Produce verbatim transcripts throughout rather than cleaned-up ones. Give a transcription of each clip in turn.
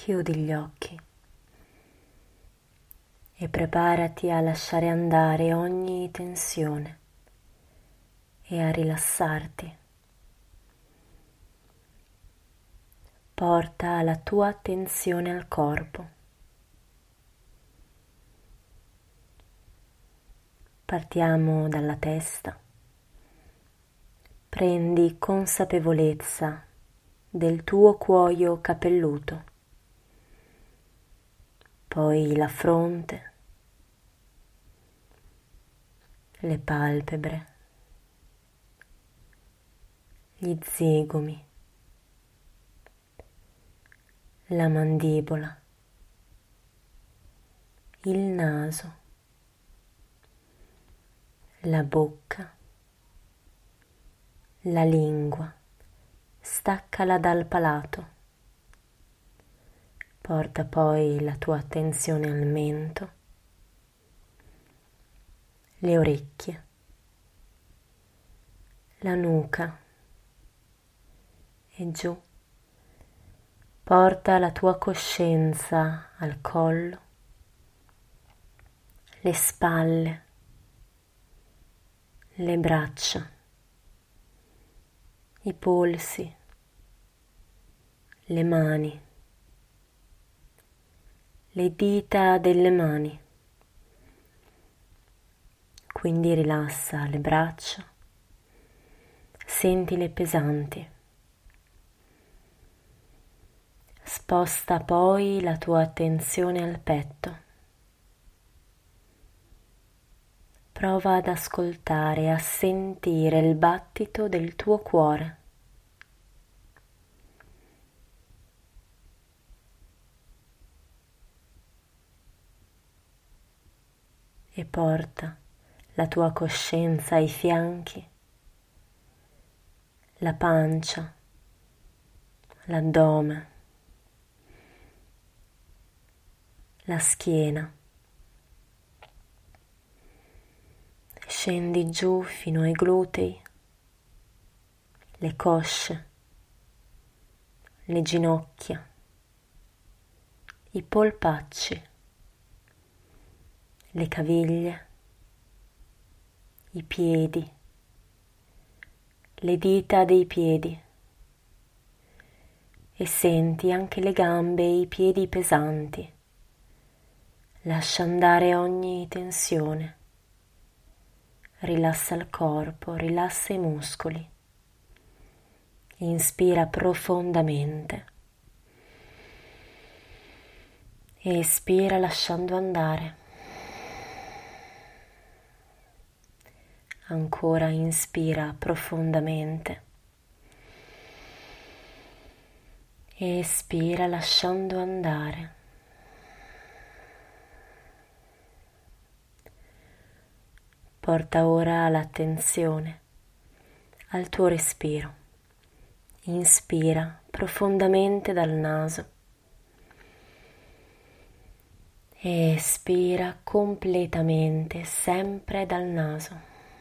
Chiudi gli occhi e preparati a lasciare andare ogni tensione e a rilassarti. Porta la tua attenzione al corpo. Partiamo dalla testa. Prendi consapevolezza del tuo cuoio capelluto, poi la fronte, le palpebre, gli zigomi, la mandibola, il naso, la bocca, la lingua, staccala dal palato. Porta poi la tua attenzione al mento, le orecchie, la nuca e giù. Porta la tua coscienza al collo, le spalle, le braccia, i polsi, le mani, le dita delle mani. Quindi rilassa le braccia, sentile pesanti. Sposta poi la tua attenzione al petto. Prova ad ascoltare e a sentire il battito del tuo cuore. E porta la tua coscienza ai fianchi, la pancia, l'addome, la schiena. Scendi giù fino ai glutei, le cosce, le ginocchia, i polpacci, le caviglie, i piedi, le dita dei piedi e senti anche le gambe e i piedi pesanti. Lascia andare ogni tensione. Rilassa il corpo, rilassa i muscoli. Inspira profondamente. E espira lasciando andare. Ancora inspira profondamente. E espira lasciando andare. Porta ora l'attenzione al tuo respiro. Inspira profondamente dal naso e espira completamente, sempre dal naso.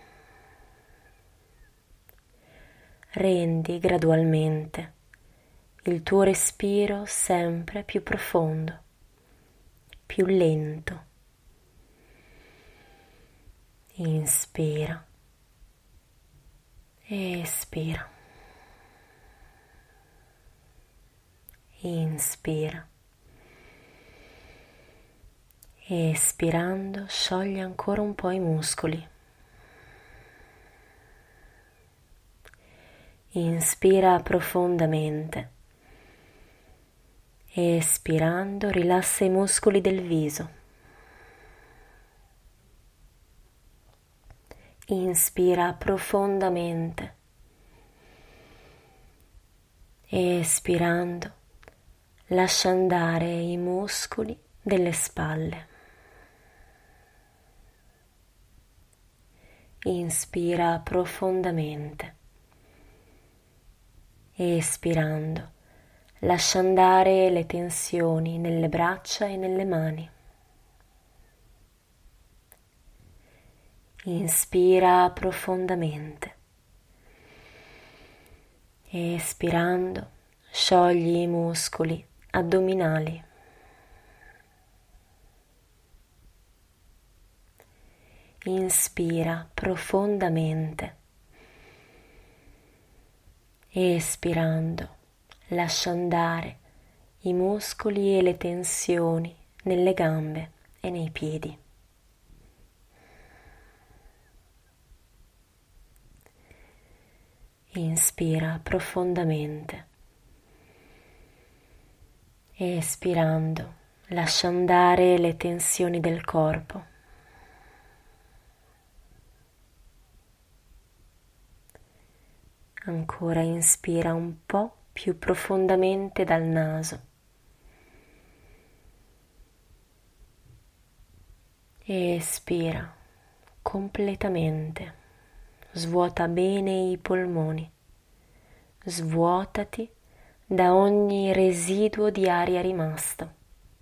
Rendi gradualmente il tuo respiro sempre più profondo, più lento. Inspira e espira. Inspira. E espirando sciogli ancora un po' i muscoli. Inspira profondamente. E espirando rilassa i muscoli del viso. Inspira profondamente e espirando lascia andare i muscoli delle spalle. Inspira profondamente e espirando lascia andare le tensioni nelle braccia e nelle mani. Inspira profondamente e espirando sciogli i muscoli addominali. Inspira profondamente. Espirando, lascia andare i muscoli e le tensioni nelle gambe e nei piedi. Inspira profondamente. Espirando, lascia andare le tensioni del corpo. Ancora inspira un po' più profondamente dal naso. Espira completamente. Svuota bene i polmoni. Svuotati da ogni residuo di aria rimasto.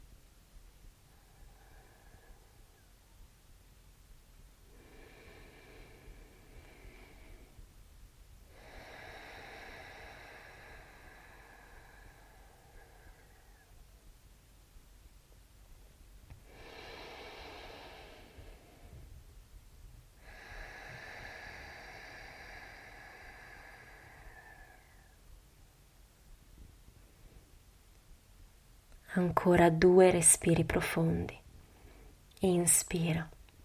Ancora due respiri profondi. Inspira.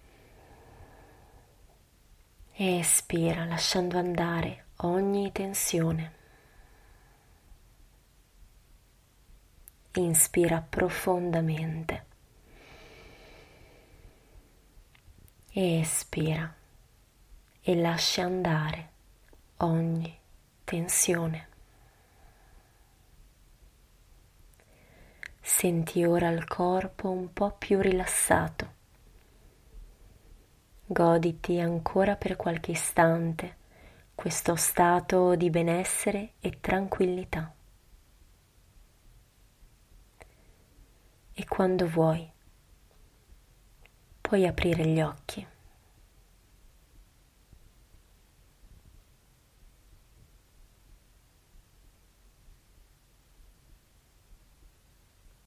Espira, lasciando andare ogni tensione. Inspira profondamente. Espira e lascia andare ogni tensione. Senti ora il corpo un po' più rilassato. Goditi ancora per qualche istante questo stato di benessere e tranquillità. E quando vuoi, puoi aprire gli occhi.